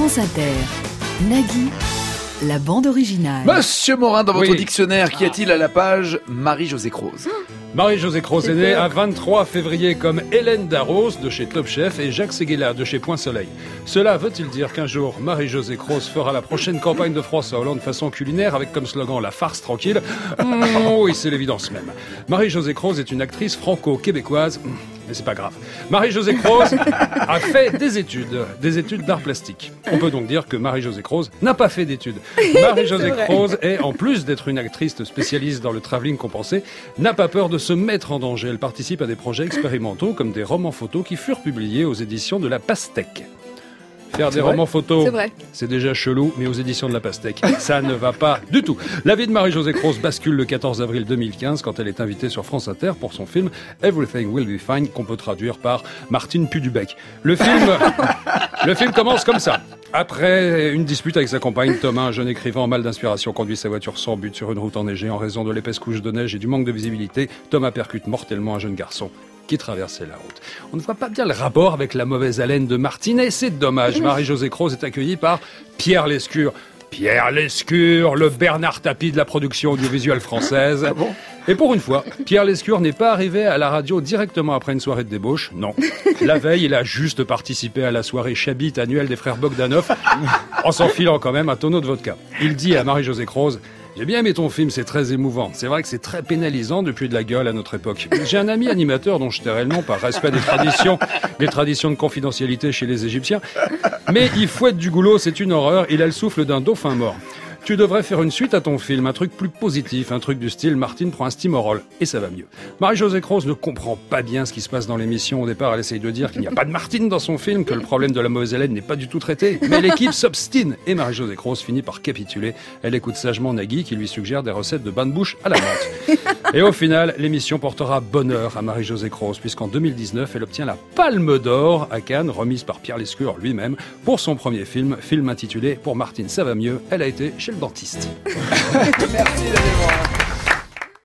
France Inter. Nagui, la bande originale. Monsieur Morin, dans votre dictionnaire, qu'y a-t-il à la page Marie-Josée Croze? Marie-Josée Croze est née à 23 février comme Hélène Darros de chez Top Chef et Jacques Séguéla de chez Point Soleil. Cela veut-il dire qu'un jour, Marie-Josée Croze fera la prochaine campagne de François Hollande façon culinaire avec comme slogan la farce tranquille? Oui, c'est l'évidence même. Marie-Josée Croze est une actrice franco-québécoise. Mais c'est pas grave. Marie-Josée Croze a fait des études d'art plastique. On peut donc dire que Marie-Josée Croze n'a pas fait d'études. Marie-Josée Croze est, en plus d'être une actrice spécialiste dans le travelling compensé, n'a pas peur de se mettre en danger. Elle participe à des projets expérimentaux comme des romans photos qui furent publiés aux éditions de La Pastèque. Faire des romans photos, c'est déjà chelou, mais aux éditions de La Pastèque, ça ne va pas du tout. La vie de Marie-Josée Croze bascule le 14 avril 2015 quand elle est invitée sur France Inter pour son film Everything Will Be Fine, qu'on peut traduire par Martine Pudubec. Le film commence comme ça. Après une dispute avec sa compagne, Thomas, un jeune écrivain en mal d'inspiration, conduit sa voiture sans but sur une route enneigée en raison de l'épaisse couche de neige et du manque de visibilité. Thomas percute mortellement un jeune garçon qui traversait la route. On ne voit pas bien le rapport avec la mauvaise haleine de Martine et c'est dommage. Marie-Josée Croze est accueillie par Pierre Lescure. Pierre Lescure, le Bernard Tapie de la production audiovisuelle française. Ah bon ? Et pour une fois, Pierre Lescure n'est pas arrivé à la radio directement après une soirée de débauche. Non. La veille, il a juste participé à la soirée Chabit annuelle des frères Bogdanov, en s'enfilant quand même un tonneau de vodka. Il dit à Marie-Josée Croze: j'ai bien aimé ton film, c'est très émouvant. C'est vrai que c'est très pénalisant depuis de la gueule à notre époque. J'ai un ami animateur dont je tairai le nom par respect des traditions de confidentialité chez les Égyptiens. Mais il fouette du goulot, c'est une horreur. Il a le souffle d'un dauphin mort. Tu devrais faire une suite à ton film, un truc plus positif, un truc du style Martine prend un steamroll, et ça va mieux. Marie-Josée Croze ne comprend pas bien ce qui se passe dans l'émission. Au départ, elle essaye de dire qu'il n'y a pas de Martine dans son film, que le problème de la mauvaise haleine n'est pas du tout traité. Mais l'équipe s'obstine, et Marie-Josée Croze finit par capituler. Elle écoute sagement Nagui qui lui suggère des recettes de bain de bouche à la menthe. Et au final, l'émission portera bonheur à Marie-Josée Croze, puisqu'en 2019, elle obtient la Palme d'Or à Cannes, remise par Pierre Lescure lui-même, pour son premier film intitulé Pour Martine ça va mieux. Elle a été chez le dentiste. Merci d'aller voir.